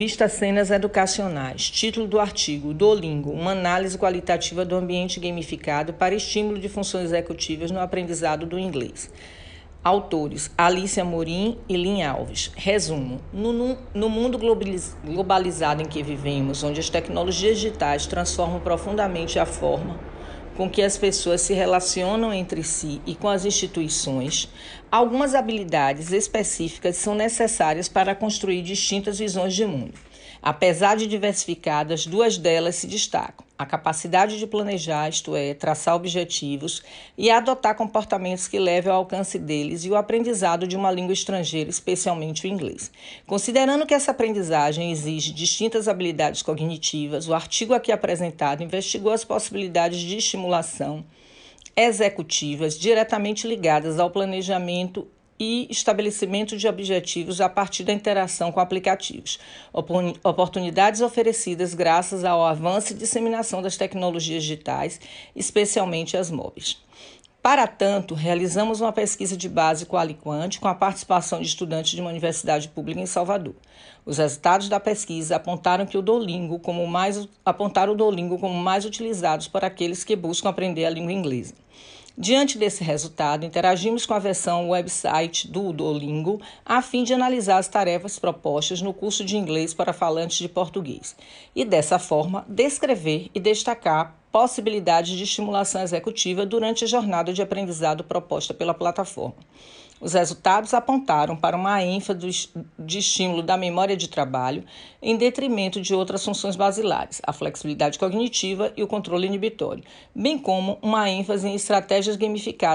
Vista cenas educacionais. Título do artigo: Duolingo, uma análise qualitativa do ambiente gamificado para estímulo de funções executivas no aprendizado do inglês. Autores: Alice Amorim e Lynn Alves. Resumo: no mundo globalizado em que vivemos, onde as tecnologias digitais transformam profundamente a forma com que as pessoas se relacionam entre si e com as instituições, algumas habilidades específicas são necessárias para construir distintas visões de mundo. Apesar de diversificadas, duas delas se destacam: a capacidade de planejar, isto é, traçar objetivos e adotar comportamentos que levem ao alcance deles, e o aprendizado de uma língua estrangeira, especialmente o inglês. Considerando que essa aprendizagem exige distintas habilidades cognitivas, o artigo aqui apresentado investigou as possibilidades de estimulação executivas diretamente ligadas ao planejamento e estabelecimento de objetivos a partir da interação com aplicativos, oportunidades oferecidas graças ao avanço e disseminação das tecnologias digitais, especialmente as móveis. Para tanto, realizamos uma pesquisa de base qual-e-quant com a participação de estudantes de uma universidade pública em Salvador. Os resultados da pesquisa apontaram o Duolingo como mais utilizados por aqueles que buscam aprender a língua inglesa. Diante desse resultado, interagimos com a versão website do Duolingo a fim de analisar as tarefas propostas no curso de inglês para falantes de português e, dessa forma, descrever e destacar possibilidades de estimulação executiva durante a jornada de aprendizado proposta pela plataforma. Os resultados apontaram para uma ênfase de estímulo da memória de trabalho em detrimento de outras funções basilares, a flexibilidade cognitiva e o controle inibitório, bem como uma ênfase em estratégias gamificadas